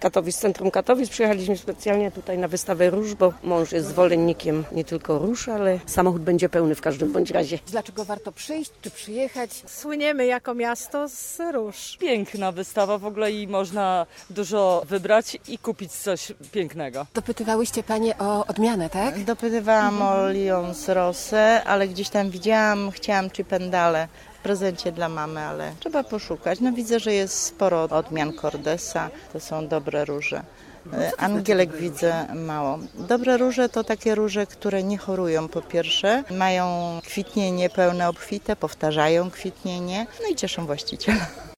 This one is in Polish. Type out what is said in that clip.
Katowic, z centrum Katowic. Przyjechaliśmy specjalnie tutaj na wystawę róż, bo mąż jest zwolennikiem nie tylko róż, ale samochód będzie pełny w każdym bądź razie. Dlaczego warto przyjść czy przyjechać? Słyniemy jako miasto z róż. Piękna wystawa w ogóle i można dużo wybrać i kupić coś pięknego. Dopytywałyście Panie o odmianę, tak? Dopytywałam o Lions Rosę, ale gdzieś tam chciałam Cipendale w prezencie dla mamy, ale trzeba poszukać. No widzę, że jest sporo odmian Cordesa, to są dobre róże. Angielek widzę mało. Dobre róże to takie róże, które nie chorują po pierwsze, mają kwitnienie pełne obfite, powtarzają kwitnienie, no i cieszą właściciela.